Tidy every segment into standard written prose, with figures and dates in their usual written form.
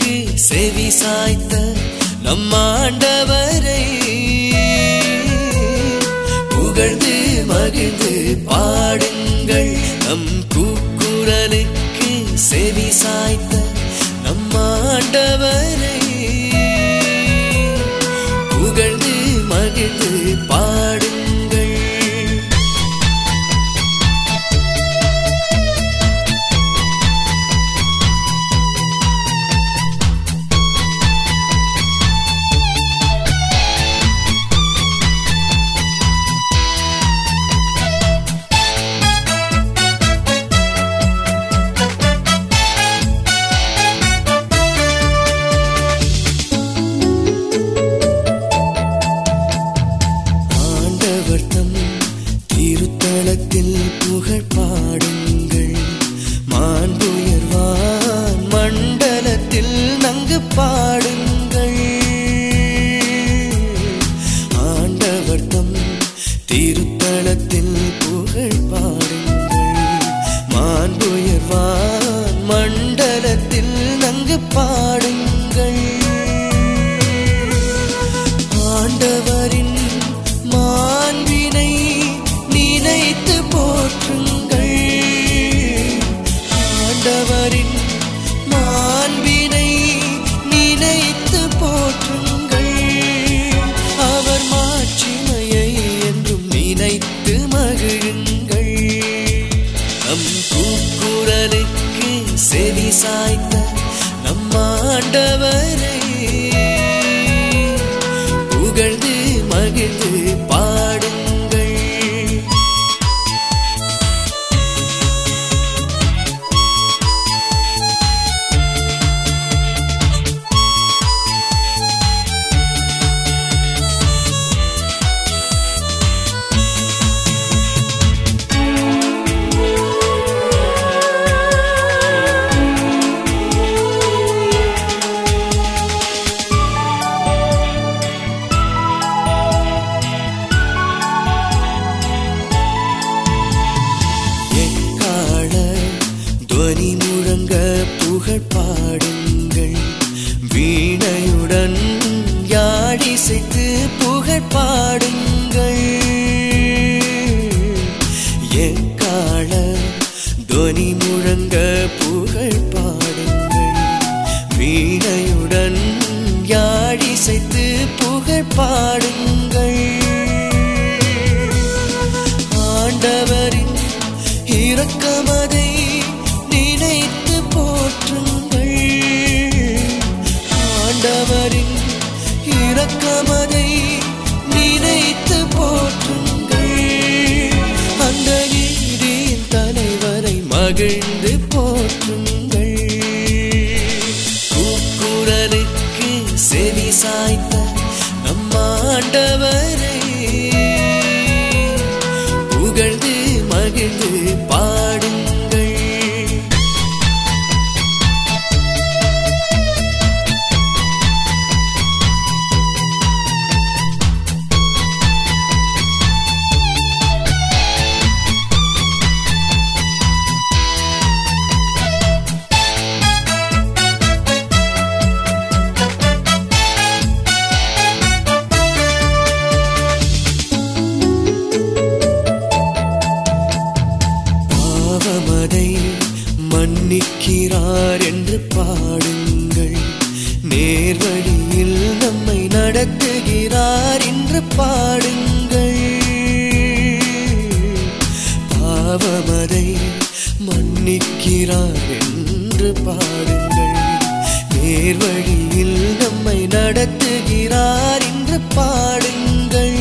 கூக்குரலுக்கு செவி சாய்த்த நம் ஆண்டவரை புகழ்ந்து மகிழ்ந்து பாடுங்கள். நம் கூக்குரலுக்கு செவி சாய்த்த நம் ஆண்டவரை புகழ்ந்து மகிழ்ந்து பாடுங்கள். திருத்தலத்தில் புகழ் பாடுங்கள். மாண்புயர்வான் மண்டலத்தில் நன்கு பாடுங்கள். ஆண்டவர் தம் திருத்தலத்தில் புகழ் பாடுங்கள். மாண்புயர்வான் மண்டலத்தில் நன்கு பாடுங்கள். ஆண்டவரின் மாண்பினை நினைத்து போற்றுங்கள். ஆண்டவரின் மாண்பினை நினைத்து போற்றுங்கள். அவர் மாட்சிமையை என்றும் நினைத்து மகிழுங்கள். நம் கூக்குரலுக்கு செவி சாய்த்த நம் ஆண்டவரை புகழ்ந்து மகிழ்ந்து பாடுங்கள். துவனி முழங்க புகழ் பாடுங்கள். வீணையுடன் யாழிசைத்து புகழ் பாடுங்கள். எக்காள துவனி முழங்க புகழ் பாடுங்கள். வீணையுடன் யாழிசைத்து புகழ் பாடுங்கள். ஆண்டவரின் இரக்கமதை நினைத்து போற்றுங்கள். ஆண்டவரின் இரக்கமதை நினைத்து போற்றுங்கள். அந்த நீதியின் தலைவரை மகிழ்ந்து போற்றுங்கள். கூக்குரலுக்கு செவி சாய்த்த நம் ஆண்டவரை புகழ்ந்து மகிழ்ந்து பாடுங்கள். பாவமதை மன்னிக்கிறார் என்று பாடுங்கள். நேர்வழியில் நம்மை நடத்துகிறார் என்று பாடுங்கள். பாவமதை மன்னிக்கிறார் என்று பாடுங்கள். நேர்வழியில் நம்மை நடத்துகிறார் என்று பாடுங்கள்.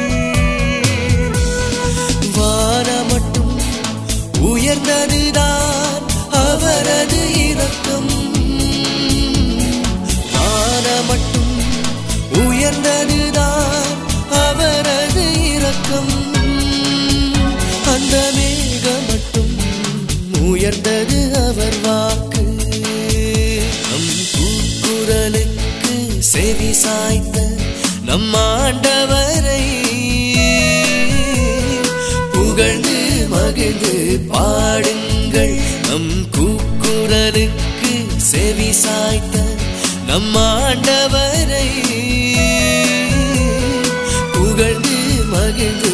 வானமட்டும் உயர்ந்ததுதான் அவரது இரக்கம். வானமட்டும் உயர்ந்ததுதான் அவரது இரக்கம். அந்த மேகமட்டும் உயர்ந்தது அவர் வாக்கு. நம் கூக்குரலுக்கு செவி சாய்த்த நம் ஆண்டவரை புகழ்ந்து மகிழ்ந்து பாடுங்கள். நம் கூக்குரலுக்கு செவி சாய்த்த நம் ஆண்டவரை புகழ்ந்து மகிழ்ந்து